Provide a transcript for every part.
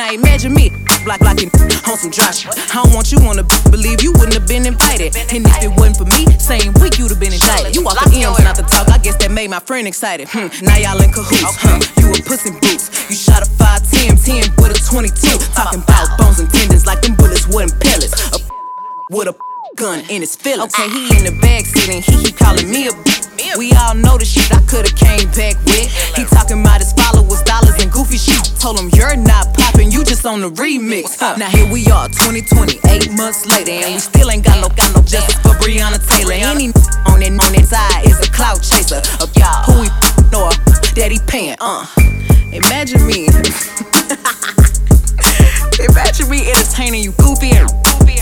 Now imagine me blocking on some drop shit. I don't want you on the believe you wouldn't have been invited. And if it wasn't for me, same week you'd have been indicted. You walk the M's not to talk, I guess that made my friend excited. Now y'all in cahoots, you a puss in boots. You shot a 5'10", 10 with a 22. Talking about bones and tendons like them bullets wasn't pellets. With a gun in his feelings. Okay, he in the backseat and he keep calling me a We all know the shit I could've came back with. He talking about his followers, dollars, and goofy shit. Told him you're not poppin', you just on the remix. Now here we are, 2020, 8 months later, and we still ain't got no justice for Breonna Taylor. Any on that side is a clout chaser. Who he or that he payin'. Imagine me. Imagine me entertaining you goofy and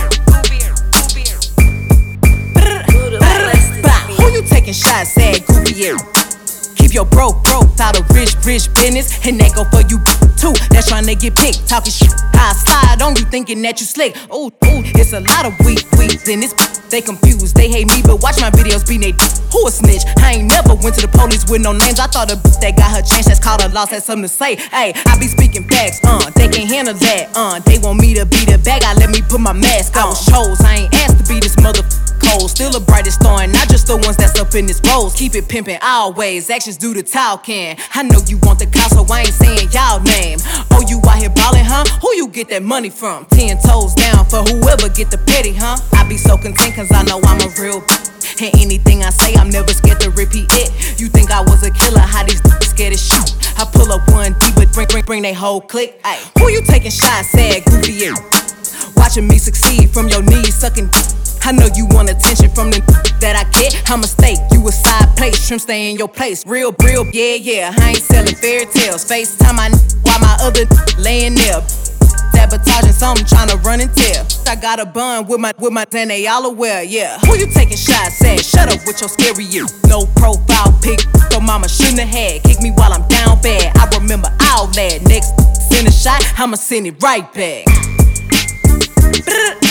who you taking shots at, goofy air? Keep your broke out of rich business, and that go for you too. That's trying to get picked, talking shit. I slide on you, thinking that you slick. Ooh, it's a lot of weak in this. They confused, they hate me, but watch my videos be they. Who a snitch? I ain't never went to the police with no names. I thought a that got her chance, that's called a loss, had something to say. Hey, I be speaking facts, they can't handle that. They want me to be the bad guy, let me put my mask on. I was chose, I ain't asked to be this cold. Still the brightest star, and not just the ones that's up in this rose. Keep it pimpin' always, actions do the talking. I know you want the clout, so I ain't saying y'all name. Oh, you out here ballin', huh? Who you get that money from? 10 toes down for whoever get the petty, huh? I be so content cause I know I'm a real and anything I say, I'm never scared to repeat it. You think I was a killer, how these scared to shoot? I pull up 1D, but bring they whole clique. Ay, who you taking shots at, goofy air? Watching me succeed from your knees, sucking. I know you want attention from the that I get. I'm a mistake, you a side plate, shrimp stay in your place. Real, yeah. I ain't selling fairy tales. FaceTime my while my other laying there. Sabotaging something, tryna run and tell. I got a bun with my and they all aware, yeah. Who you taking shots at? Shut up with your scary ear. No profile pic, so mama shouldn't have had. Kick me while I'm down bad. I remember all that. Next, send a shot, I'ma send it right back.